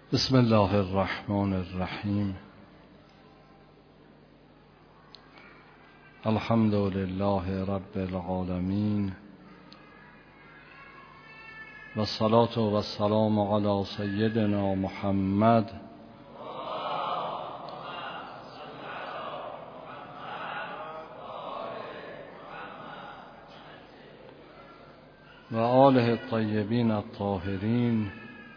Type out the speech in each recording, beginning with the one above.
بسم الله الرحمن الرحیم. الحمد لله رب العالمین و الصلاة و السلام علی سیدنا محمد و آله الطیبین الطاهرین،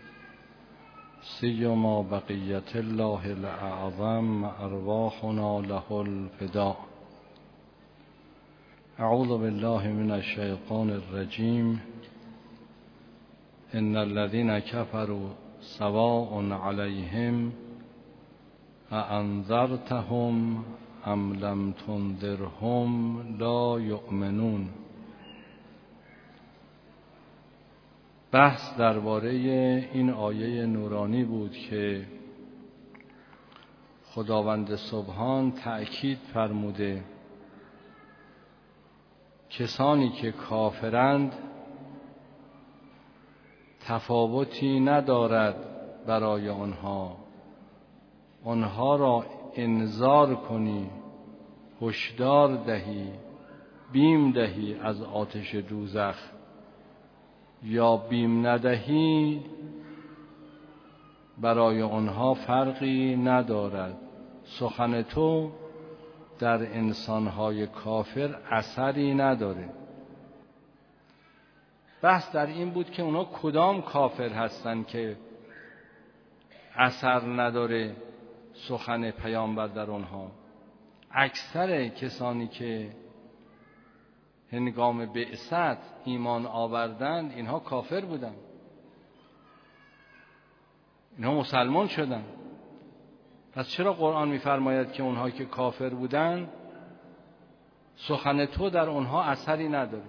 سیما بقیت الله الاعظم ارواحنا له الفداء. اعوذ بالله من الشیطان الرجیم. ان الذين كفروا سواء عليهم أأنذرتهم ام لم تنذرهم لا يؤمنون. بحث درباره این آیه نورانی بود که خداوند سبحان تأکید فرموده کسانی که کافرند تفاوتی ندارد برای آنها را انذار کنی، هشدار دهی، بیم دهی از آتش دوزخ یا بیم ندهی، برای آنها فرقی ندارد. سخن تو در انسانهای کافر اثری نداره. بحث در این بود که اونا کدام کافر هستن که اثر نداره سخن پیامبر در آنها. اکثر کسانی که هنگام بعثت ایمان آوردند اینها کافر بودند، اینها مسلمان شدند. پس چرا قرآن می‌فرماید که اونها که کافر بودند سخن تو در اونها اثری نداره؟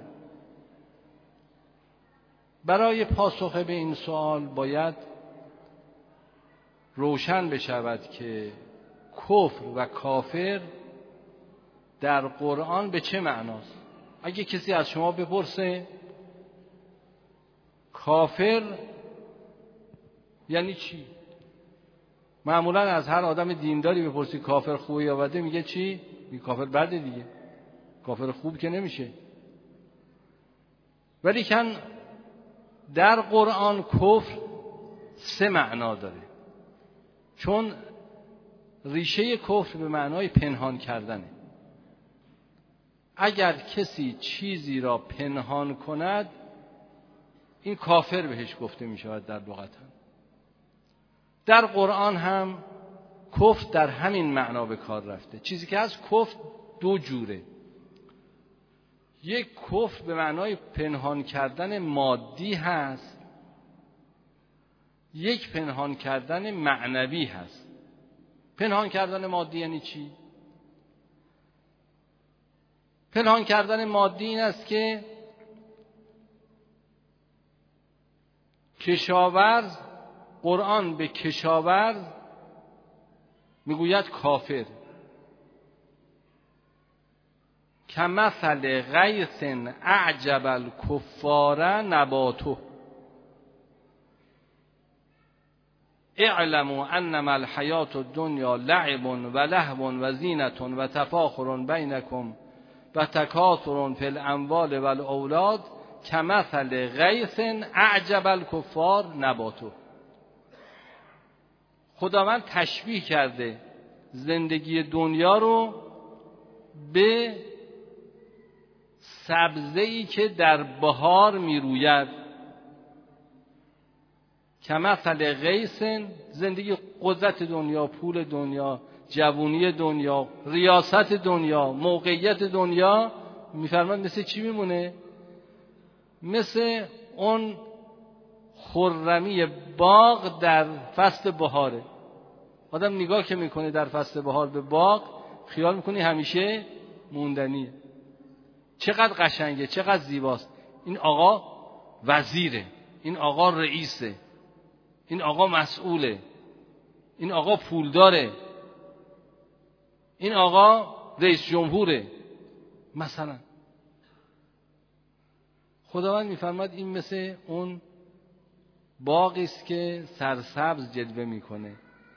برای پاسخ به این سوال باید روشن بشود که کفر و کافر در قرآن به چه معناست. اگه کسی از شما بپرسه کافر یعنی چی، معمولا از هر آدم دینداری بپرسی کافر خوبه یا بده، میگه چی؟ میگه کافر بده دیگه، کافر خوب که نمیشه. ولیکن در قرآن کفر سه معنا داره، چون ریشه کفر به معنای پنهان کردنه. اگر کسی چیزی را پنهان کند این کافر بهش گفته می شود در لغت. در قرآن هم کفر در همین معنا به کار رفته. چیزی که از کفر دو جوره. یک کفر به معنای پنهان کردن مادی هست، یک پنهان کردن معنوی هست. پنهان کردن مادی یعنی چی؟ پنهان کردن مادی این است که کشاورز، قرآن به کشاورز میگوید کافر. کمثل غیث اعجب الکفار نباته اعلموا انما الحیات الدنیا لعب و لهو و زینة و تفاخر بینکم و تکاثر فی الاموال و الاولاد کمثل غیث اعجب الکفار نباته. خداوند تشبیه کرده زندگی دنیا رو به سبزه‌ای که در بهار میروید. کمثل غیث، زندگی، قدرت دنیا، پول دنیا، جوونی دنیا، ریاست دنیا، موقعیت دنیا، میفرماد مثل چی میمونه؟ مثل اون خرمی باغ در فصل بهاره. آدم نگاه که میکنه در فصل بهار به باغ خیال میکنه همیشه موندنیه. چقدر قشنگه، چقدر زیباست. این آقا وزیره، این آقا رئیسه، این آقا مسئوله، این آقا پولداره، این آقا رئیس جمهوره مثلا. خداوند میفرماد این مثل اون باغی است که سرسبز جلوه میکنه.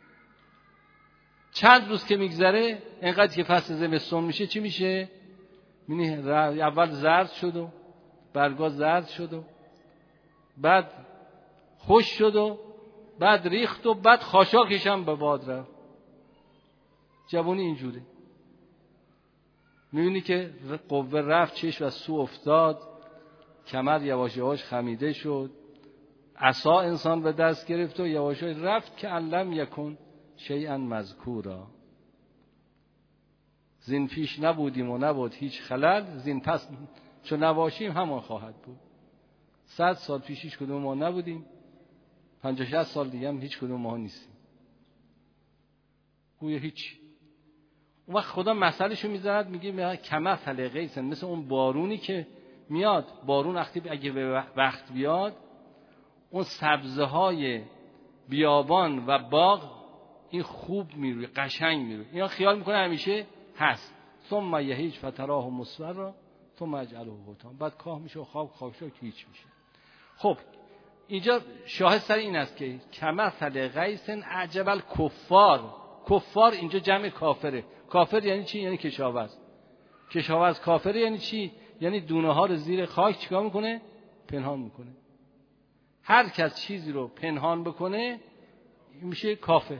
چند روز که میگذره، اینقدر که فصل زمستون میشه چی میشه؟ اول زرد شد و برگا زرد شد و بعد خوش شد و بعد ریخت و بعد خاشاکش هم به باد رفت. جوانی اینجوره. میبینی که قوه رفت، چشم از سو افتاد، کمر یواش یواش خمیده شد، عصا انسان به دست گرفت و یواش یواش رفت که علم یکن شیئا مذکورا. زین پیش نبودیم و نبود هیچ خلل، زین پس چون نباشیم همان خواهد بود. 100 سال پیش هیچ کدوم ما نبودیم، 50-60 سال دیگه هم هیچ کدوم ما نیستیم. گویا هیچ. اون وقت خدا مثلشو میزند، میگه کمثل غیث، مثل اون بارونی که میاد. بارون وقتی اگه به وقت بیاد، اون سبزه های بیابان و باغ این خوب میروی، قشنگ میروی. اینا خیال میکنه همیشه هست. ثم یهیج فتراه مصفرا ثم اجعله حطاما. بعد کاه میشه و خاکشاک هیچ میشه. خب اینجا شاهد سر این است که کمثل غیث اعجب الکفار. کفار اینجا جمع کافره. کافر یعنی چی؟ یعنی کشاورز. کشاورز کافر یعنی چی؟ یعنی دونه ها رو زیر خاک چیکار میکنه؟ پنهان میکنه. هر کس چیزی رو پنهان بکنه میشه کافر.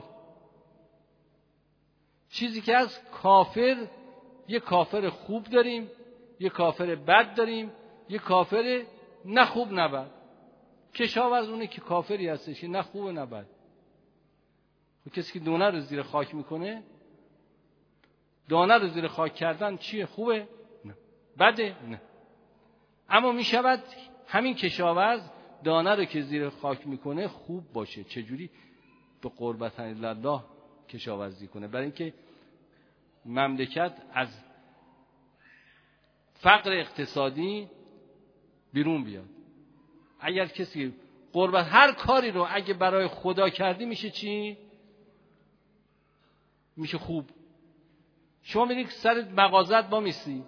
چیزی که از کافر، یه کافر خوب داریم، یه کافر بد داریم، یه کافر نه خوب نه بد. کشاورز اونه که کافری هستش که نه خوب نه بد. کسی که دانه رو زیر خاک میکنه، دانه رو زیر خاک کردن چیه؟ خوبه؟ نه. بده؟ نه. اما میشود همین کشاورز دانه رو که زیر خاک میکنه خوب باشه. چجوری؟ به قربت الله کشاورزی کنه، برای اینکه مملکت از فقر اقتصادی بیرون بیاد. اگر کسی قربت هر کاری رو اگه برای خدا کردی میشه چی؟ میشه خوب. شما میرید سر مغازت با میسی،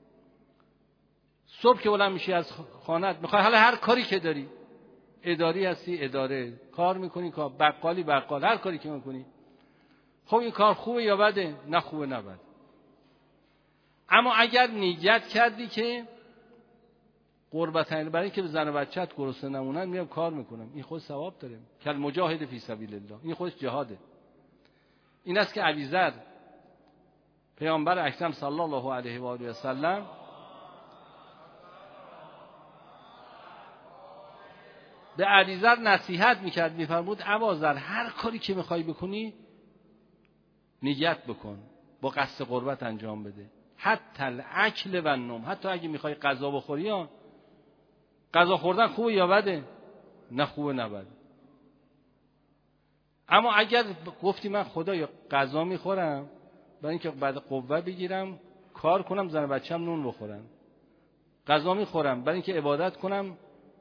صبح که بلند میشی از خانت میخوای حالا هر کاری که داری، اداری هستی اداره، کار میکنی کار، بقالی بقال، هر کاری که میکنی، خب این کار خوبه یا بده؟ نه خوبه نه بده. اما اگر نیت کردی که قربتن، برای اینکه زن و بچت گرسنه نمونن میام کار میکنم، این خود ثواب داره. کل مجاهد فی سبیل الله، این خودش جهاده. این است که ابیذر پیامبر اکرم صلی الله علیه و آله و سلم به ابیذر نصیحت میکرد، میفرمود اباذر هر کاری که میخوای بکنی نیت بکن، با قصد قربت انجام بده. حتی الاکل و النوم، حتی اگه میخوای غذا بخوری، ها غذا خوردن خوبه یا بده؟ نه خوبه نه بده. اما اگر گفتی من خدایا غذا میخورم برای اینکه بعد قوه بگیرم کار کنم زن و بچه‌م نون بخورن، غذا میخورم برای اینکه عبادت کنم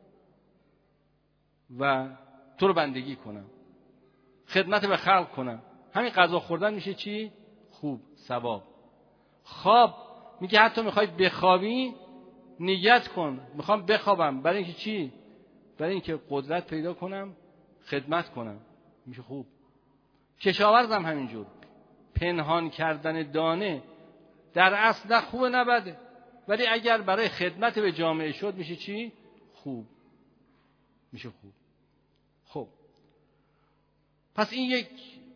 و تو رو بندگی کنم، خدمت به خلق کنم، همین غذا خوردن میشه چی؟ خوب، ثواب. خواب میگه حتی میخوای بخوابی نیت کن میخوام بخوابم برای اینکه چی؟ برای اینکه قدرت پیدا کنم خدمت کنم، میشه خوب. کشاورزم همینجور. پنهان کردن دانه در اصل نه خوبه نه بده، ولی اگر برای خدمت به جامعه شد میشه چی؟ خوب، میشه خوب. خب پس این یک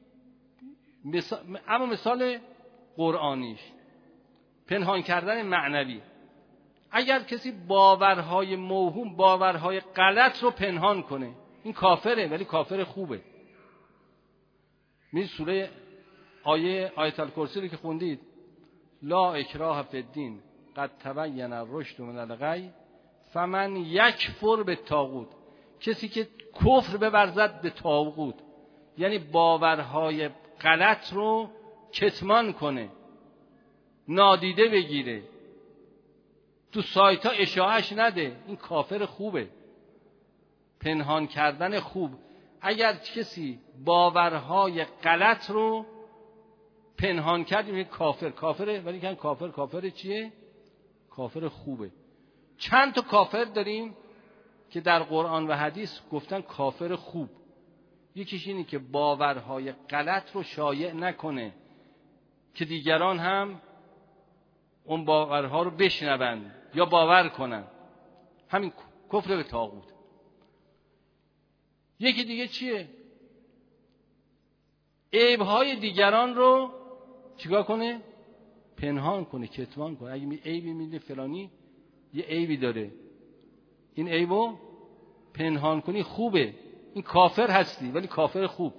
مثال. اما مثال قرآنیش پنهان کردن معنوی. اگر کسی باورهای موهوم، باورهای غلط رو پنهان کنه، این کافره، ولی کافر خوبه. می سوره آیت الکرسی رو که خوندید، لا اکراه فی الدین قد تبین الرشد من الغی فمن یکفر بالطاغوت. کسی که کفر بورزد به طاغوت، یعنی باورهای غلط رو کتمان کنه، نادیده بگیره، تو سایت ها اشاعش نده، این کافر خوبه. پنهان کردن خوب. اگر کسی باورهای غلط رو پنهان کرد میگه کافر. کافره، ولی که کافر چیه؟ کافر خوبه. چند تا کافر داریم؟ که در قرآن و حدیث گفتن کافر خوب. یکیش اینه که باورهای غلط رو شایع نکنه که دیگران هم اون باورها رو بشنون یا باور کنن، همین کفر به طاغوت. یکی دیگه چیه؟ عیبهای دیگران رو چیکار کنه؟ پنهان کنه، کتمان کنه. اگه عیبی میده فلانی یه عیبی داره، این عیبو پنهان کنی خوبه، این کافر هستی ولی کافر خوب.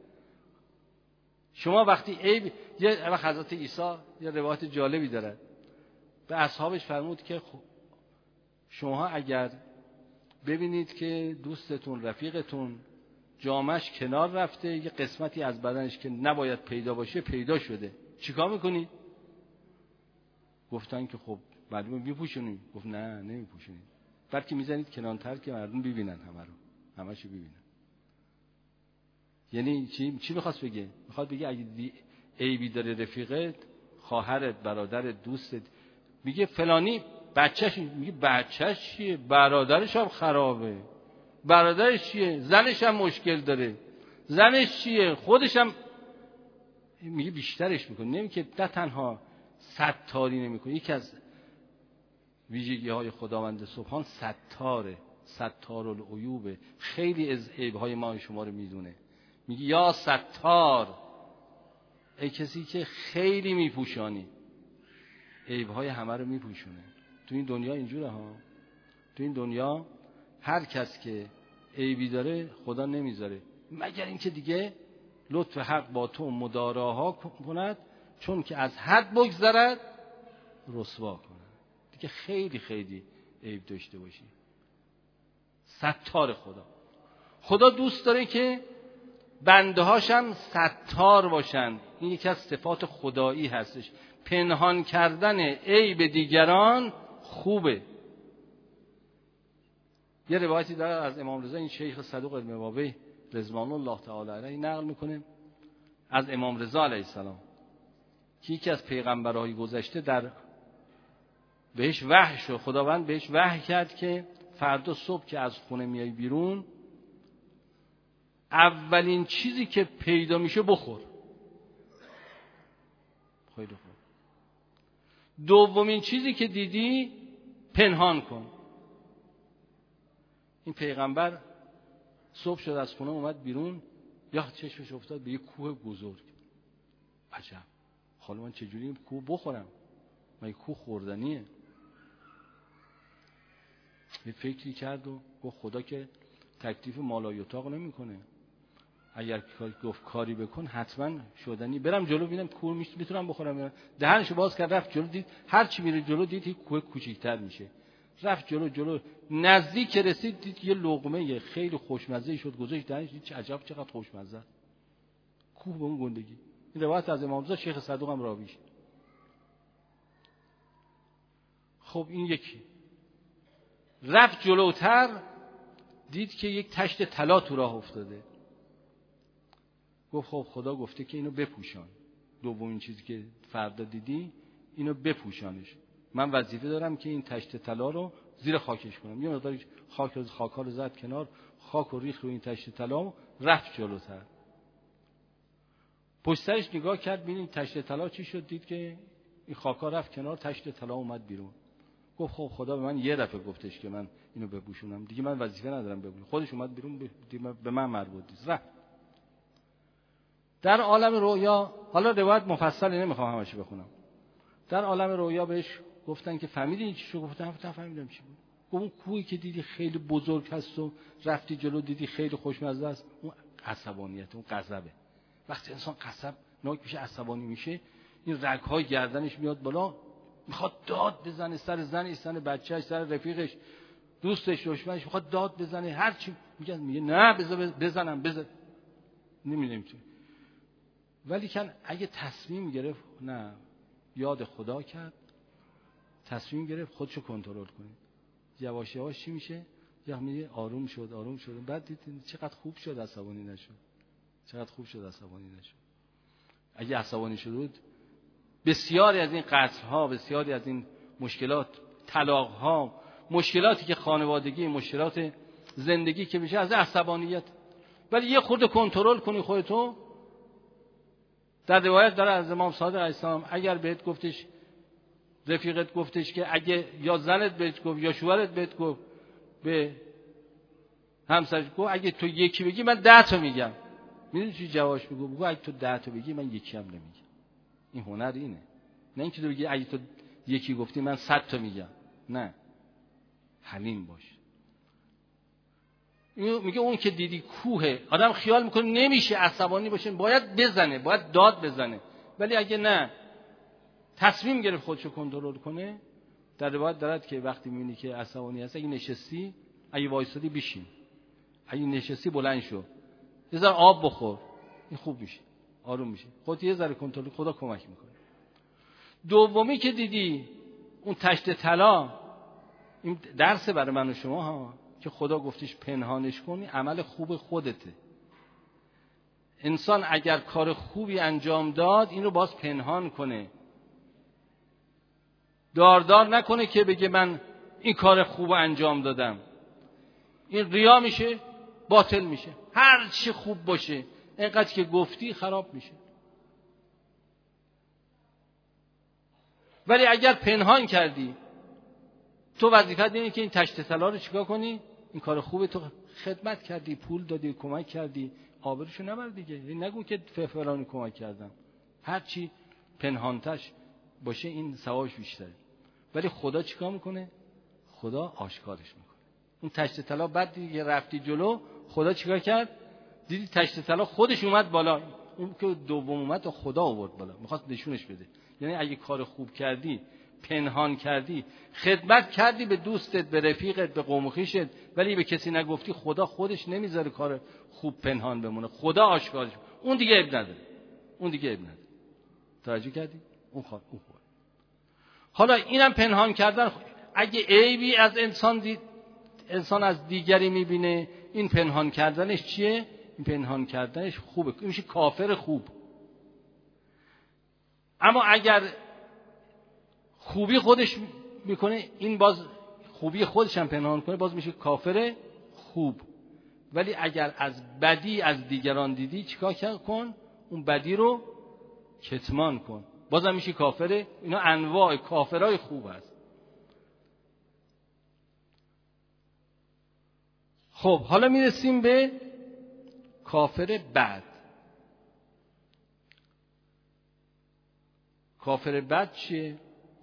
شما وقتی عیب، یه وقت حضرت عیسی یه روایت جالبی داره، به اصحابش فرمود که شما اگر ببینید که دوستتون، رفیقتون جامش کنار رفته، یه قسمتی از بدنش که نباید پیدا باشه پیدا شده، چیکار میکنید؟ گفتن که خب معلومه میپوشونیم. گفت نه نمیپوشونید، بلکه میزنید کنارتر که مردم ببینن، همشو ببینن. یعنی چی میخواست بگه؟ میخواد بگه اگه عیبی داره رفیقت، خواهرت، برادرت، دوستت، میگه فلانی بچهش، میگه بچهش چیه؟ برادرش هم خرابه. برادرش چیه؟ زنش هم مشکل داره. زنش چیه؟ خودش هم، میگه بیشترش میکنه. نمیگه نه تنها ستاری نمیکنه، یکی از ویژگی های خداوند سبحان ستاره، ستار العیوبه، خیلی از عیبهای ما شما رو میدونه. میگه یا ستار، ای کسی که خیلی میپوشانی، عیبهای همه رو میپوشونه. تو این دنیا اینجوره ها، تو این دنیا هر کس که عیبی داره خدا نمیذاره، مگر اینکه دیگه لطف حق با تو مداراها کند، چون که از حد بگذرد رسوا کند. دیگه خیلی خیلی عیب داشته باشی. ستار خدا دوست داره که بنده هاشم ستار باشن. این یکی از صفات خدایی هستش. پنهان کردن عیب دیگران خوبه. یه روایتی داره از امام رضا، این شیخ صدوق المواوی رضوان الله تعالی علیه نقل میکنه از امام رضا علیه السلام که یکی از پیغمبرهای گذشته در بهش وحی شد، خداوند بهش وحی کرد که فردا صبح که از خونه میای بیرون، اولین چیزی که پیدا میشه بخور. خیلی خوب. دومین چیزی که دیدی پنهان کن. این پیغمبر صبح شد از خونه اومد بیرون، یا چشمش افتاد به یک کوه بزرگ. عجب، حالا من چجوری این کوه بخورم؟ من کوه خوردنیه. یه فکری کرد و گفت خدا که تکلیف مالایاتاق نمی کنه، اگر گفت کاری بکن حتما شدنی. برم جلو ببینم کوه میتونم بخورم. دهنشو باز کرد رفت جلو، دید هر چی میره جلو دید یک کوه کوچیک‌تر میشه. رفت جلو نزدیک رسید دید یه لقمه خیلی خوشمزه شد، گذاشت دهنش، دید چه عجب چقدر خوشمزه. کوه به اون گندگی. این روایت از امام رضا شیخ صدوق هم راویش. خب این یکی رفت جلوتر دید که یک تشت طلا تو راه افتاده. گفت خب خدا گفته که اینو بپوشان، دومین چیزی که فردا دیدی اینو بپوشانش. من وظیفه دارم که این تشت طلا رو زیر خاکش کنم. یه مقدار خاکا رو زد کنار، خاک رو ریخت رو این تشت طلا و رفت جلوتر. پشت سرش نگاه کرد ببین تشت طلا چی شد، دید که این خاکا رفت کنار، تشت طلا اومد بیرون. گفت خب خدا به من یه دفعه گفتش که من اینو بپوشونم، دیگه من وظیفه ندارم بپوشونم. خودش اومد بیرون، به من مربوط نیست. رفت در عالم رویا. حالا روایت مفصلی نمیخوام همش بخونم. در عالم رویا بهش گفتن که فهمیدی این چی شو؟ گفتم فهمیدم چی بود. گفت اون کوهی که دیدی خیلی بزرگ هست و رفتی جلو دیدی خیلی خوشمزه است، اون عصبانیت، اون غضبه. وقتی انسان ناک میشه، عصبانی میشه، این رگ‌های گردنش میاد بالا، میخواد داد بزنه سر زنش، سر بچه‌ش، سر رفیقش، دوستش، دشمنش، میخواد داد بزنه، هر چی میگه نه بزنم نمیدونم چی. ولی اگه تصمیم گرفت، نه یاد خدا کرد، تصمیم گرفت خودشو کنترل کنه، یواش یواش چی میشه؟ یا میگه آروم شد، بعد دید چقدر خوب شد عصبانی نشد. اگه عصبانی شد بسیاری از این قتل‌ها، بسیاری از این مشکلات، طلاق‌ها، مشکلاتی که خانوادگی، مشکلات زندگی که میشه از عصبانیت. ولی یه خورده کنترل کنی خودتو. در روایت داره از امام صادق علیه السلام اگر بهت گفتش، رفیقت گفتش که اگه یا زنت بهت گفت یا شوهرت بهت گفت، به همسرش گفت اگه تو یکی بگی من 10 تا میگم. میدونی چی جوابش میگه؟ بگو اگه تو 10 تا بگی من یکی هم نمیگم. این هنر اینه. نه اینکه تو بگی اگه تو یکی گفتی من 100 تا میگم. نه، حلیم باش. میگه اون که دیدی کوه، آدم خیال میکنه نمیشه عصبانی باشه، باید بزنه، باید داد بزنه. ولی اگه نه تصمیم گرفت خودشو کنترل کنه، در روایت دارد که وقتی میبینی که عصبانی هست، اگه نشستی، اگه وایسادی بشین، اگه نشستی بلند شو، یه ذره آب بخور، این خوب میشه، آروم میشه. خودت یه ذره کنترل، خدا کمک میکنه. دومی که دیدی اون تشت طلا، این درس برای من و شما ها، که خدا گفتش پنهانش کنی، عمل خوب خودته. انسان اگر کار خوبی انجام داد این رو باز پنهان کنه، داردار نکنه که بگه من این کار خوب انجام دادم. این ریا میشه، باطل میشه. هر چی خوب باشه اینقدر که گفتی خراب میشه. ولی اگر پنهان کردی، تو وظیفت اینه که این تشت طلا رو چیکار کنی؟ این کار خوبه تو خدمت کردی، پول دادی، کمک کردی، آبروشو نبر دیگه. نگو که فلانی کمک کردم. هر چی پنهانتش باشه این ثوابش بیشتره. ولی خدا چیکار میکنه؟ خدا آشکارش میکنه. اون تشت طلا بعد دیگه رفتی جلو، خدا چیکار کرد؟ دیدی تشت طلا خودش اومد بالا. اون که دوم اومد و خدا آورد بالا، میخواست نشونش بده. یعنی اگه کار خوب کردی، پنهان کردی، خدمت کردی به دوستت، به رفیقت، به قوم و خویشت، ولی به کسی نگفتی، خدا خودش نمیذاره کار خوب پنهان بمونه. خدا آشکارش. اون دیگه عیب نداره. اون دیگه عیب نداره. توجه کردی؟ اون خوب. حالا اینم پنهان کردن. اگه عیبی از انسان از دیگری میبینه، این پنهان کردنش چیه؟ این پنهان کردنش خوبه، میشه کافر خوب. اما اگر خوبی خودش میکنه، این باز خوبی خودش هم پنهان کنه، باز میشه کافر خوب. ولی اگر از بدی از دیگران دیدی، چیکار کن؟ اون بدی رو کتمان کن، بازم میشه کافر. اینا انواع کافرای خوب هست. خب حالا میرسیم به کافر بد. کافر بد چیه؟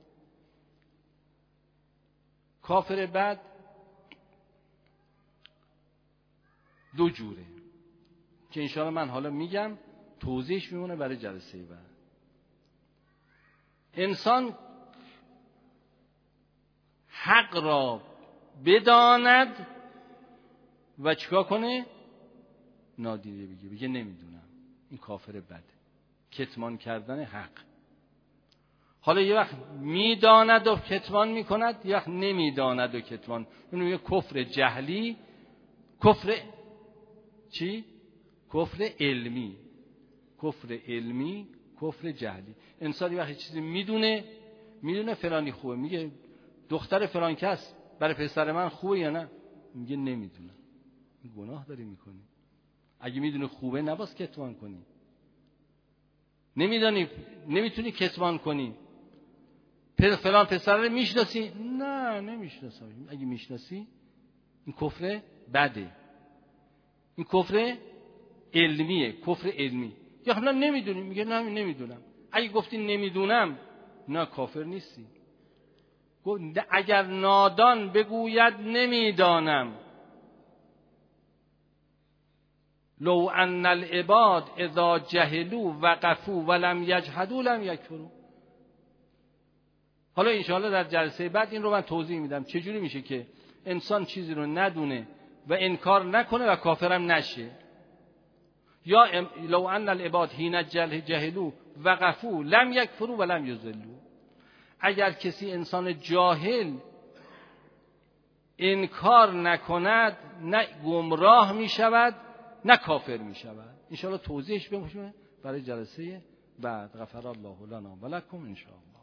کافر بد دو جوره که انشاءالله من حالا میگم، توضیحش میمونه برای جلسه بعد. انسان حق را بداند و چیکار کنه؟ نادیده بگه نمیدونم. این کافر بده. کتمان کردن حق. حالا یه وقت میداند و کتمان میکند، یه وقت نمیداند و کتمان. اینو یه کفر جهلی، کفر چی؟ کفر علمی. کفر علمی، کفر جهلی. انسان یه وقت چیزی میدونه فلانی خوبه، میگه دختر فلان کس برای پسر من خوبه یا نه؟ میگه نمیدونم. گناه داری میکنی. اگه میدونه خوبه نباید کتمان کنی. نمیدونی، نمیتونی کتمان کنی. فلان پسر رو میشناسی؟ نه نمیشناسم. اگه میشناسی این کفر بده. این کفر علمیه، کفر علمی. یا حالا نمیدونی، میگه نه نمیدونم. اگه گفتی نمیدونم، نه کافر نیستی. اگر نادان بگوید نمیدانم، لو ان العباد اذا جهلوا وقفوا ولم یجحدوا لم یکفروا. حالا انشاءالله در جلسه بعد این رو من توضیح میدم چجوری میشه که انسان چیزی رو ندونه و انکار نکنه و کافرم نشه. یا لو ان العباد حین جهلوا وقفوا لم یکفروا ولم یضلوا. اگر کسی انسان جاهل انکار نکند، نه گمراه میشود نه کافر میشود. انشاءالله توضیحش بمونه برای جلسه بعد. غفر الله لنا و لکم انشاءالله.